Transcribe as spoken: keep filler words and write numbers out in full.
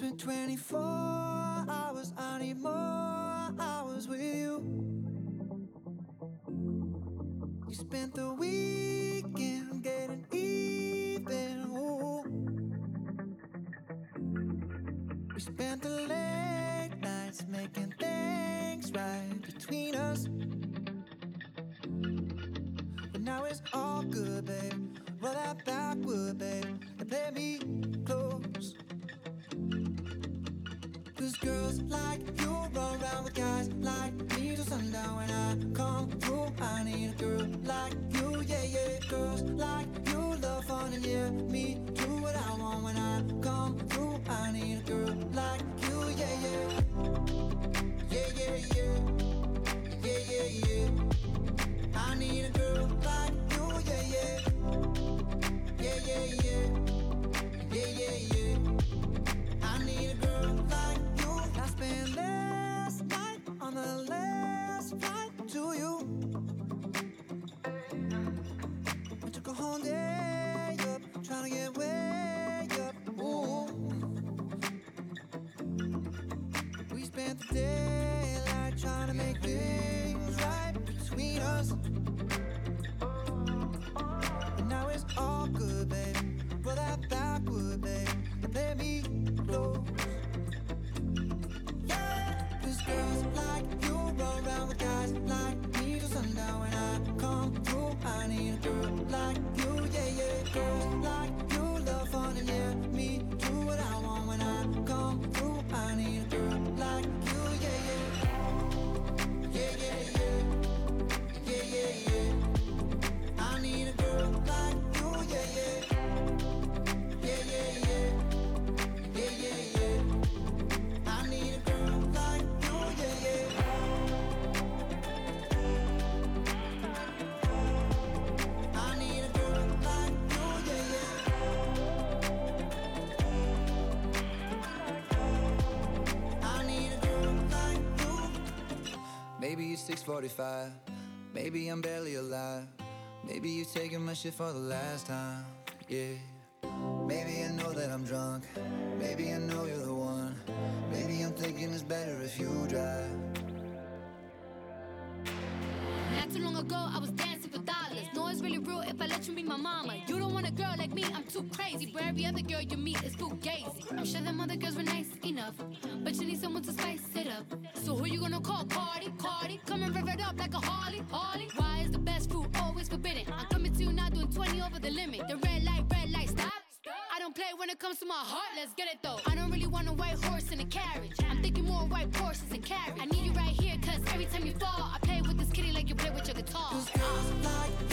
been twenty-four hours, I need more hours with you. You spent the weekend getting even, ooh. We spent the late nights making things right between us. But now it's all good, babe. Roll that backward, babe, and play me close. Cause girls like you run around with guys like me till sundown. When I come through, I need a girl like you, yeah, yeah. Girls like you love fun and yeah, me do what I want. When I come through, I need a girl like you, yeah, yeah. Yeah, yeah, yeah. Yeah, yeah, yeah. I need a girl like you, yeah, yeah. Yeah, yeah, yeah. Yeah, yeah, yeah. I need a girl like you. I spent last night on the last flight to you. I took a whole day up, trying to get way up. Ooh. We spent the daylight trying to make things right between us. And now it's all good, baby. Roll that backward, babe, and play me close. Yeah, cause girls like you run around with guys like me till sundown. When I come through, I need a girl like you, yeah, yeah. Girls like you love fun and yeah, me do what I want. When I come through, I need a girl like you, yeah, yeah. Yeah, yeah, yeah. Yeah, yeah, yeah. I need a girl like you, yeah, yeah. Yeah, yeah, yeah. Yeah, yeah, yeah. I need a girl like you, yeah, yeah. I need a girl like you, yeah, yeah. I need a girl like you. Maybe it's six forty-five. Maybe I'm barely alive. Maybe you're taking my shit for the last time, yeah. Maybe I know that I'm drunk. Maybe I know you're the one. Maybe I'm thinking it's better if you drive. Not too long ago, I was dancing for dollars. No, it's really real if I let you be my mama. You don't want a girl like me, I'm too crazy. Where every other girl you meet is fugazi. I'm sure them other girls were nice enough, but you need someone to spice it up. So who you gonna call? Cardi, Cardi. Come and rev it up like a Harley, Harley. Why is the best fruit always forbidden? I'm coming to you now doing twenty over the limit. The red light, red light, stop. I don't play when it comes to my heart, let's get it though. I don't really want a white horse in a carriage. I'm thinking more white Porsches and carriage. I need you right here, cause every time you fall, I play with this kitty like you play with your guitar. Cause girls like